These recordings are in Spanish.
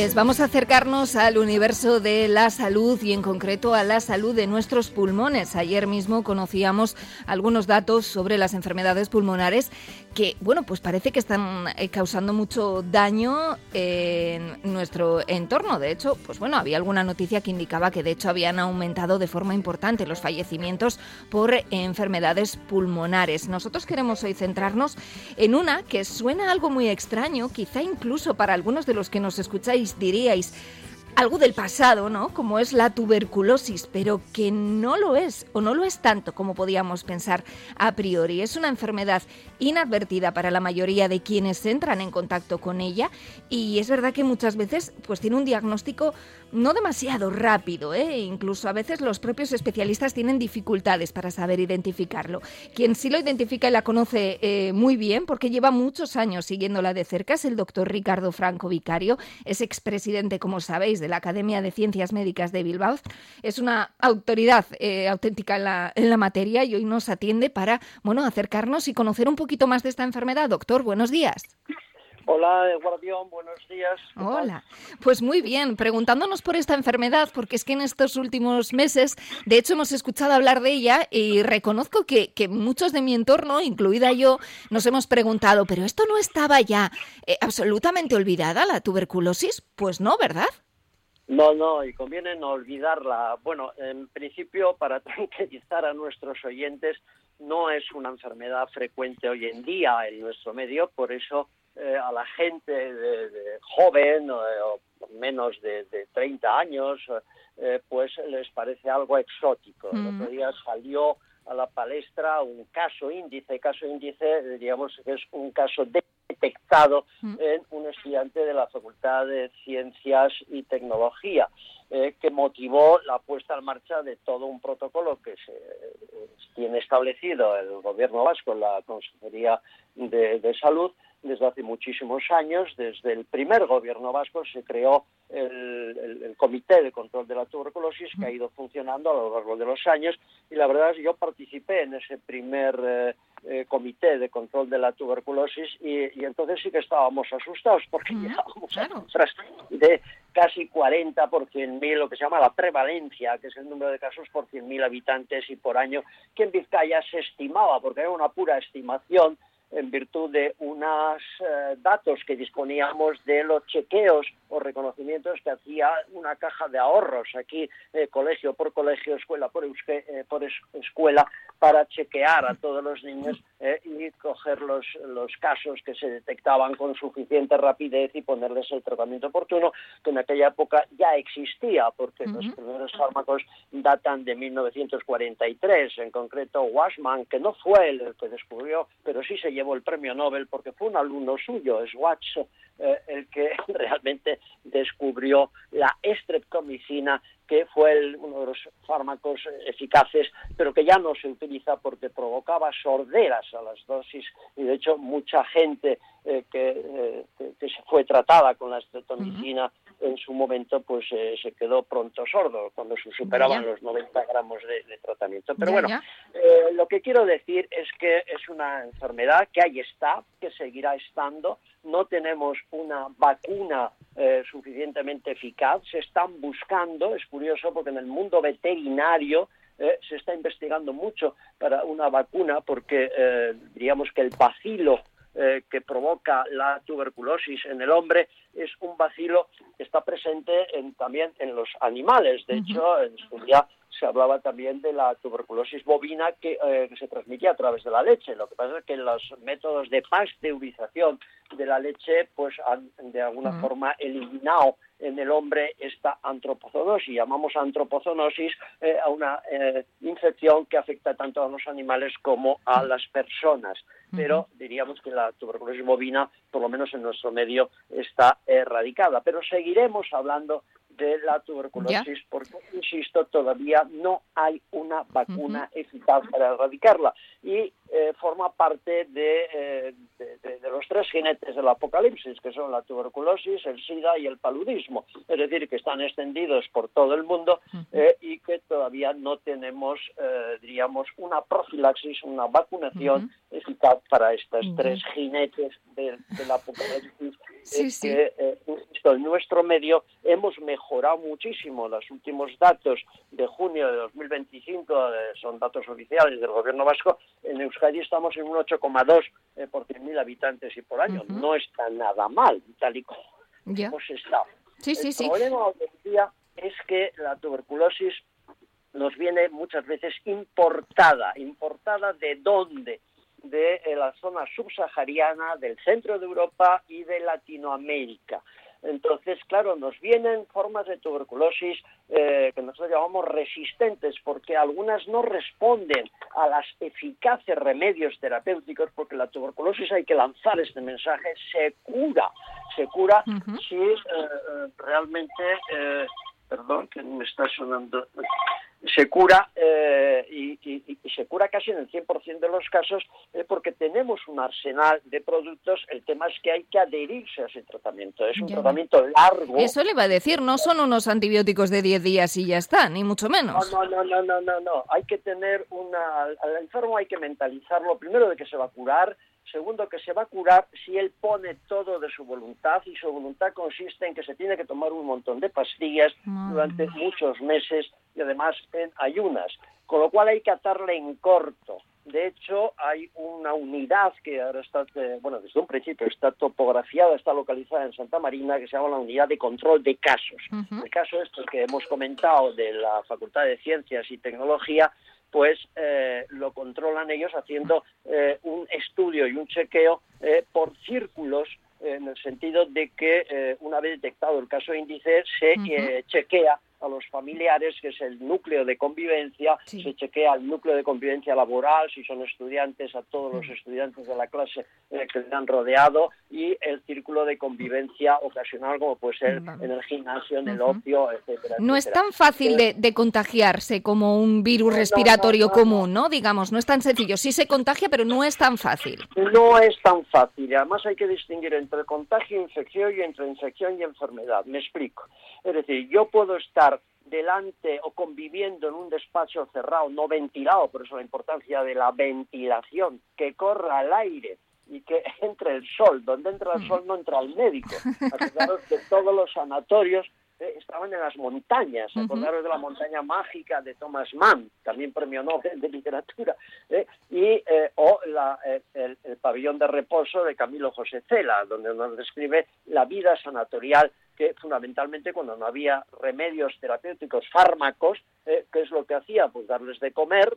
Pues vamos a acercarnos al universo de la salud y en concreto a la salud de nuestros pulmones. Ayer mismo conocíamos algunos datos sobre las enfermedades pulmonares que, bueno, pues parece que están causando mucho daño en nuestro entorno. De hecho, pues bueno, había alguna noticia que indicaba que de hecho habían aumentado de forma importante los fallecimientos por enfermedades pulmonares. Nosotros queremos hoy centrarnos en una que suena algo muy extraño, quizá incluso para algunos de los que nos escucháis diríais algo del pasado, ¿no? Como es la tuberculosis, pero que no lo es, o no lo es tanto como podíamos pensar a priori. Es una enfermedad inadvertida para la mayoría de quienes entran en contacto con ella y es verdad que muchas veces pues tiene un diagnóstico no demasiado rápido, incluso a veces los propios especialistas tienen dificultades para saber identificarlo. Quien sí lo identifica y la conoce muy bien, porque lleva muchos años siguiéndola de cerca, es el doctor Ricardo Franco Vicario, es expresidente, como sabéis, de la Academia de Ciencias Médicas de Bilbao. Es una autoridad auténtica en la materia y hoy nos atiende para, bueno, acercarnos y conocer un poquito más de esta enfermedad. Doctor, buenos días. Hola, Guardión, buenos días. Hola, pues muy bien, preguntándonos por esta enfermedad, porque es que en estos últimos meses, de hecho, hemos escuchado hablar de ella y reconozco que muchos de mi entorno, incluida yo, nos hemos preguntado, ¿pero esto no estaba ya absolutamente olvidada, la tuberculosis? Pues no, ¿verdad? No, y conviene no olvidarla. Bueno, en principio, para tranquilizar a nuestros oyentes, no es una enfermedad frecuente hoy en día en nuestro medio, por eso a la gente de joven o menos de 30 años, pues les parece algo exótico. El otro día salió a la palestra un caso índice, diríamos que es un caso detectado en un estudiante de la Facultad de Ciencias y Tecnología, que motivó la puesta en marcha de todo un protocolo que se tiene establecido el Gobierno vasco, la Consejería de Salud. Desde hace muchísimos años, desde el primer gobierno vasco, se creó el Comité de Control de la Tuberculosis, que ha ido funcionando a lo largo de los años, y la verdad es que yo participé en ese primer Comité de Control de la Tuberculosis y entonces sí que estábamos asustados porque llegábamos a cifras de casi 40 por 100.000, lo que se llama la prevalencia, que es el número de casos por 100.000 habitantes y por año, que en Vizcaya se estimaba, porque era una pura estimación, en virtud de unos datos que disponíamos de los chequeos o reconocimientos que hacía una caja de ahorros aquí, colegio por colegio, escuela por escuela, para chequear a todos los niños y coger los casos que se detectaban con suficiente rapidez y ponerles el tratamiento oportuno, que en aquella época ya existía, porque los primeros fármacos datan de 1943, en concreto Washman, que no fue el que descubrió, pero sí se llevó el premio Nobel porque fue un alumno suyo, Schwartz, el que realmente descubrió la streptomicina, que fue uno de los fármacos eficaces, pero que ya no se utiliza porque provocaba sorderas a las dosis, y de hecho mucha gente que se fue tratada con la streptomicina en su momento, pues se quedó pronto sordo cuando se superaban los 90 gramos de tratamiento. Pero lo que quiero decir es que es una enfermedad que ahí está, que seguirá estando. No tenemos una vacuna suficientemente eficaz, se están buscando, es curioso porque en el mundo veterinario se está investigando mucho para una vacuna porque diríamos que el bacilo que provoca la tuberculosis en el hombre es un bacilo que está presente también en los animales. De hecho, en su día se hablaba también de la tuberculosis bovina que se transmitía a través de la leche. Lo que pasa es que los métodos de pasteurización de la leche pues han de alguna forma eliminado en el hombre esta antropozoonosis. Llamamos antropozoonosis a una infección que afecta tanto a los animales como a las personas. Pero diríamos que la tuberculosis bovina, por lo menos en nuestro medio, está erradicada. Pero seguiremos hablando de la tuberculosis porque, insisto, todavía no hay una vacuna eficaz para erradicarla y forma parte de los tres jinetes del apocalipsis, que son la tuberculosis, el SIDA y el paludismo, es decir, que están extendidos por todo el mundo y que todavía no tenemos, diríamos, una profilaxis, una vacunación eficaz para estos tres jinetes del apocalipsis, que insisto, en nuestro medio hemos mejorado muchísimo. Los últimos datos de junio de 2025 son datos oficiales del Gobierno vasco. En Euskadi estamos en un 8,2 por 100.000 habitantes y por año. No está nada mal, tal y como hemos estado. El problema hoy en día es que la tuberculosis nos viene muchas veces importada. ¿Importada de dónde? De la zona subsahariana, del centro de Europa y de Latinoamérica. Entonces, claro, nos vienen formas de tuberculosis que nosotros llamamos resistentes, porque algunas no responden a los eficaces remedios terapéuticos, porque la tuberculosis, hay que lanzar este mensaje, se cura si realmente, perdón, que me está sonando, se cura y se cura casi en el 100% de los casos porque tenemos un arsenal de productos. El tema es que hay que adherirse a ese tratamiento. Es un tratamiento largo. Eso le iba a decir, no son unos antibióticos de 10 días y ya está, ni mucho menos. No. Hay que tener al enfermo hay que mentalizarlo, primero, de que se va a curar. Segundo, que se va a curar si él pone todo de su voluntad, y su voluntad consiste en que se tiene que tomar un montón de pastillas durante muchos meses y además en ayunas, con lo cual hay que atarle en corto. De hecho, hay una unidad que ahora está, desde un principio está topografiada, está localizada en Santa Marina, que se llama la Unidad de Control de Casos. El caso este que hemos comentado de la Facultad de Ciencias y Tecnología, pues lo controlan ellos haciendo un estudio y un chequeo por círculos, en el sentido de que una vez detectado el caso índice se chequea a los familiares, que es el núcleo de convivencia, se chequea el núcleo de convivencia laboral, si son estudiantes, a todos los estudiantes de la clase que le han rodeado, y el círculo de convivencia ocasional, como puede ser en el gimnasio, en el ocio, etcétera. No es tan fácil de contagiarse como un virus respiratorio común, ¿no? Digamos, no es tan sencillo. Sí se contagia, pero no es tan fácil. No es tan fácil. Y además hay que distinguir entre contagio e infección, y entre infección y enfermedad. Me explico. Es decir, yo puedo estar delante o conviviendo en un despacho cerrado, no ventilado, por eso la importancia de la ventilación, que corra el aire y que entre el sol. Donde entra el sol no entra el médico. Acordaros que todos los sanatorios estaban en las montañas. Acordaros de la montaña mágica de Thomas Mann, también premio Nobel de literatura, o el pabellón de reposo de Camilo José Cela, donde nos describe la vida sanatorial, que fundamentalmente, cuando no había remedios terapéuticos, fármacos, ¿qué es lo que hacía? Pues darles de comer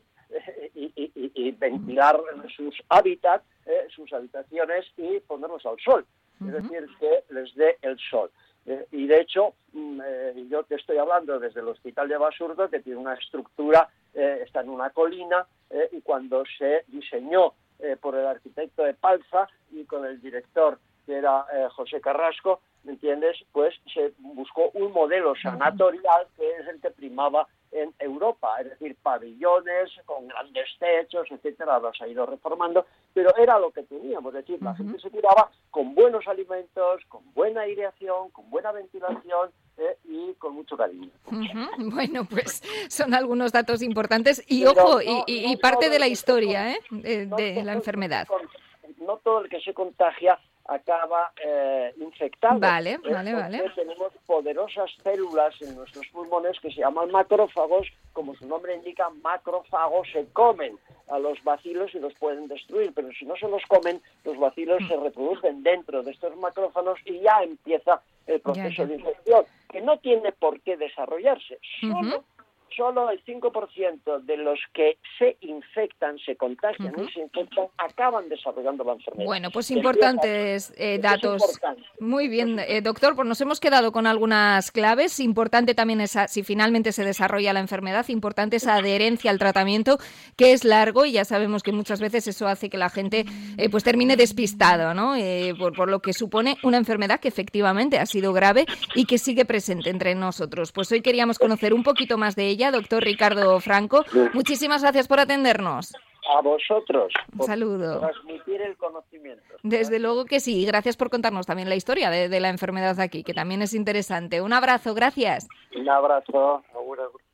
y ventilar sus hábitats, sus habitaciones, y ponerlos al sol. Es decir, que les dé el sol. Y de hecho, yo te estoy hablando desde el Hospital de Basurto, que tiene una estructura, está en una colina, y cuando se diseñó por el arquitecto de Palza y con el director, que era José Carrasco, ¿me entiendes? Pues se buscó un modelo sanatorial que es el que primaba en Europa, es decir, pabellones con grandes techos, etcétera. Los ha ido reformando, pero era lo que teníamos, es decir, la gente se curaba con buenos alimentos, con buena aireación, con buena ventilación, y con mucho cariño. Bueno, pues son algunos datos importantes y, pero ojo, y parte de la historia de la enfermedad. No todo el que se contagia acaba infectado. Vale. Tenemos poderosas células en nuestros pulmones que se llaman macrófagos. Como su nombre indica, macrófagos se comen a los bacilos y los pueden destruir, pero si no se los comen, los bacilos se reproducen dentro de estos macrófagos y ya empieza el proceso de infección, que no tiene por qué desarrollarse. Solo el 5% de los que se infectan, se contagian y se infectan, acaban desarrollando la enfermedad. Bueno, pues importantes datos. Muy bien, doctor, pues nos hemos quedado con algunas claves. Importante también esa, si finalmente se desarrolla la enfermedad, importante esa adherencia al tratamiento, que es largo, y ya sabemos que muchas veces eso hace que la gente pues termine despistado, ¿no? Por lo que supone una enfermedad que efectivamente ha sido grave y que sigue presente entre nosotros. Pues hoy queríamos conocer un poquito más de ella. Doctor Ricardo Franco, muchísimas gracias por atendernos. A vosotros. Un saludo. Por transmitir el conocimiento. Desde luego que sí. Gracias por contarnos también la historia de la enfermedad aquí, que también es interesante. Un abrazo, gracias. Un abrazo.